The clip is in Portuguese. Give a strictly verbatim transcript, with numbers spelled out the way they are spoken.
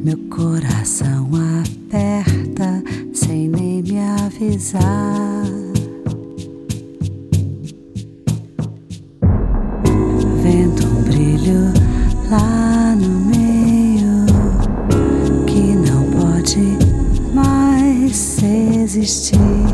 Meu coração aperta sem nem me avisar. Vendo um brilho lá no meio que não pode mais existir.